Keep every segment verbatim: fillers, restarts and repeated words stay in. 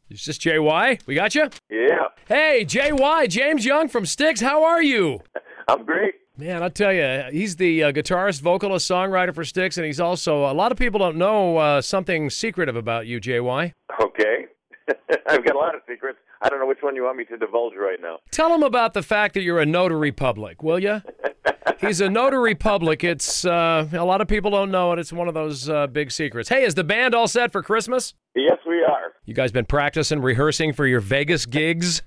Is this J Y? We got you? Yeah. Hey, J Y, James Young from Styx. How are you? I'm great. Man, I'll tell you, he's the uh, guitarist, vocalist, songwriter for Styx, and he's also, a lot of people don't know uh, something secretive about you, J Y. Okay. I've got a lot of secrets. I don't know which one you want me to divulge right now. Tell him about the fact that you're a notary public, will you? He's a notary public. It's, uh, a lot of people don't know it. It's one of those uh, big secrets. Hey, is the band all set for Christmas? Yes, we are. You guys been practicing, rehearsing for your Vegas gigs?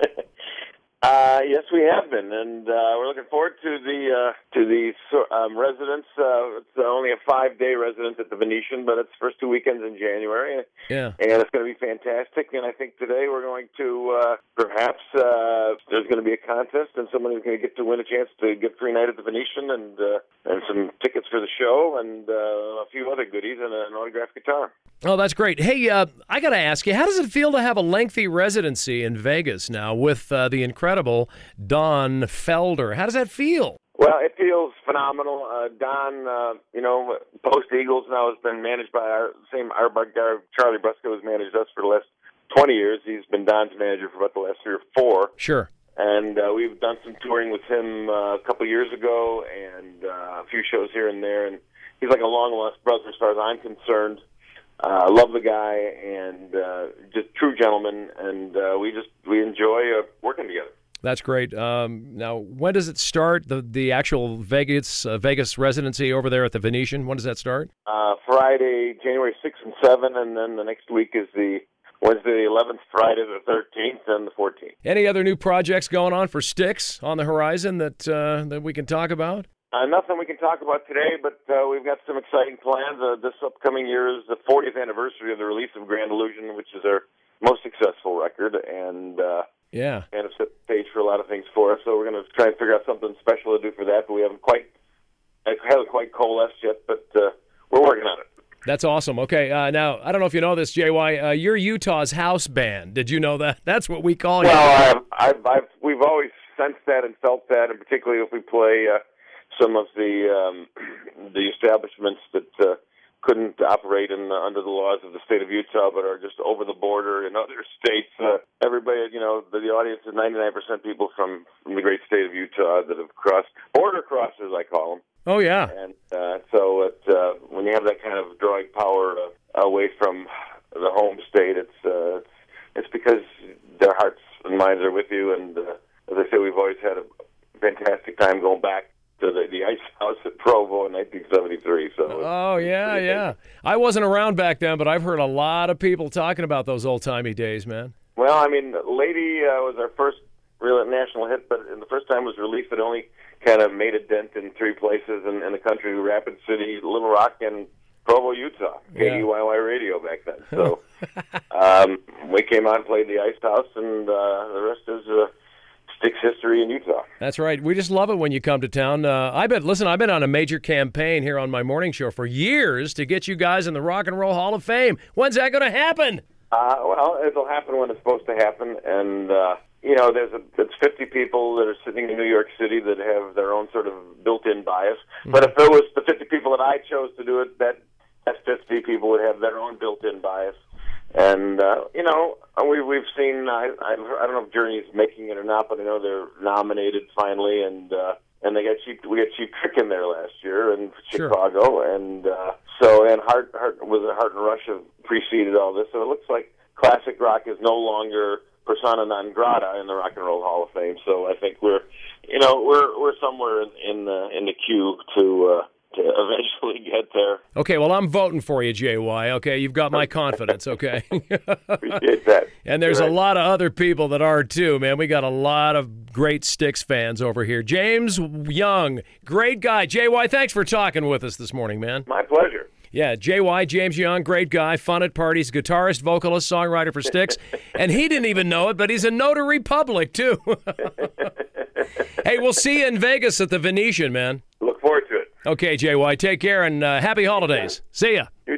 Uh, yes, we have been, and uh, we're looking forward to the uh, to the um, residence. Uh, it's only a five-day residence at the Venetian, but it's the first two weekends in January. Yeah, and it's going to be fantastic. And I think today we're going to uh, perhaps uh, there's going to be a contest, and somebody's going to get to win a chance to get free night at the Venetian, and uh, and some tickets for the show, and uh, a few other goodies, and an autographed guitar. Oh, that's great. Hey, uh, I got to ask you, how does it feel to have a lengthy residency in Vegas now with uh, the incredible Don Felder? How does that feel? Well, it feels phenomenal. Uh, Don, uh, you know, post Eagles now has been managed by our same our guy, Charlie Brusco, has managed us for the last twenty years. He's been Don's manager for about the last three or four. Sure. And uh, we've done some touring with him uh, a couple of years ago, and uh, a few shows here and there. And he's like a long-lost brother as far as I'm concerned. I uh, love the guy, and uh, just true gentleman, and uh, we just we enjoy uh, working together. That's great. Um, now, when does it start? The the actual Vegas uh, Vegas residency over there at the Venetian. When does that start? Uh, Friday, January sixth and seventh, and then the next week is the Wednesday the eleventh, Friday the thirteenth, and the fourteenth. Any other new projects going on for Styx on the horizon that uh, that we can talk about? Uh, nothing we can talk about today, but uh, we've got some exciting plans. Uh, this upcoming year is the fortieth anniversary of the release of Grand Illusion, which is our most successful record, and uh, yeah, and it's set the stage for a lot of things for us. So we're going to try and figure out something special to do for that, but we haven't quite haven't quite coalesced yet, but uh, we're working on it. That's awesome. Okay, uh, now, I don't know if you know this, J Y, uh, you're Utah's house band. Did you know that? That's what we call you. Well, I've, I've, I've, we've always sensed that and felt that, and particularly if we play uh, some of the um, the establishments that uh, couldn't operate in, uh, under the laws of the state of Utah, but are just over the border in other states. Uh, everybody, you know, the, the audience is ninety-nine percent people from, from the great state of Utah that have crossed, border crossers, I call them. Oh, yeah. And uh, so it, uh, when you have that kind of drawing power uh, away from the home state, it's, uh, it's it's because their hearts and minds are with you. And uh, as I say, we've always had a fantastic time going back to the, the Ice House at Provo in nineteen seventy-three. So oh, yeah, yeah. I wasn't around back then, but I've heard a lot of people talking about those old-timey days, man. Well, I mean, Lady uh, was our first real national hit, but the first time it was released, it only kind of made a dent in three places in, in the country: Rapid City, Little Rock, and Provo, Utah. K E Y Y radio back then. So um, we came out and played the Ice House, and uh, the rest is uh, Styx history in Utah. That's right. We just love it when you come to town. Uh, I bet. Listen, I've been on a major campaign here on my morning show for years to get you guys in the Rock and Roll Hall of Fame. When's that going to happen? Uh, well, it'll happen when it's supposed to happen, and uh, you know, there's a it's fifty people that are sitting in New York City that have their own sort of built-in bias. Mm-hmm. But if it was the fifty people that I chose to do it, that that fifty people would have their own built-in bias. And uh, you know, we we've seen. I, I I don't know if Journey's making it or not, but I know they're nominated finally, and uh, and they got cheap. We got Cheap Trick in there last year in Chicago, sure. and uh, so and Heart Heart was a Heart and Rush have preceded all this. So it looks like classic rock is no longer persona non grata in the Rock and Roll Hall of Fame. So I think we're, you know, we're we're somewhere in in the in the queue to. Uh, to eventually get there. Okay, well, I'm voting for you, J Y. Okay, you've got my confidence, okay? Appreciate that. And there's right. a lot of other people that are, too, man. We got a lot of great Styx fans over here. James Young, great guy. J Y, thanks for talking with us this morning, man. My pleasure. Yeah, J Y, James Young, great guy, fun at parties, guitarist, vocalist, songwriter for Styx. And he didn't even know it, but he's a notary public, too. Hey, we'll see you in Vegas at the Venetian, man. Look forward to it. Okay, J Y, take care and uh, happy holidays. See ya. You